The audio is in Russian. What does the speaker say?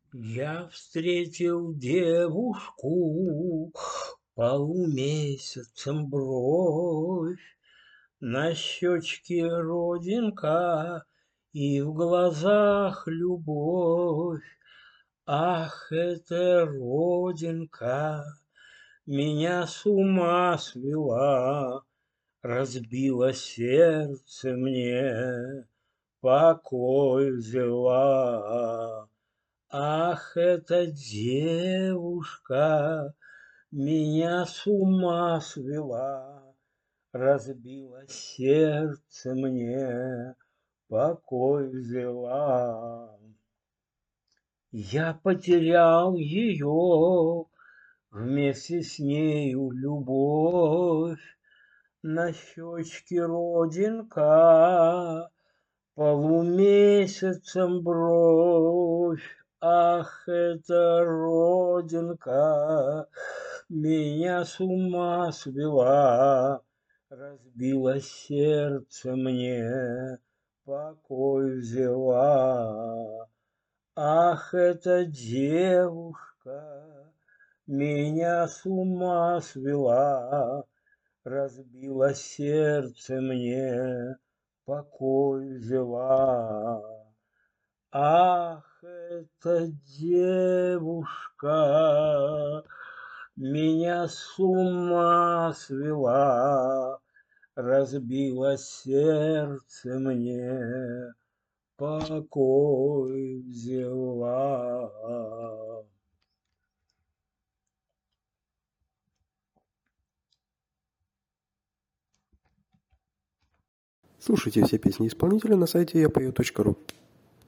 Я встретил девушку, полумесяцем бровь, на щечке родинка и в глазах любовь. Ах, эта родинка меня с ума свела, разбила сердце мне, покой взяла. Ах, эта девушка меня с ума свела, разбила сердце мне, покой взяла. Я потерял ее, вместе с нею любовь, на щечке родинка, полумесяцем бровь. Ах, эта родинка меня с ума свела, разбила сердце мне, покой взяла. Ах, эта девушка меня с ума свела, разбила сердце мне, покой взяла. Ах, эта девушка меня с ума свела, разбила сердце мне, покой взяла. Слушайте все песни исполнителя на сайте yapою.ru.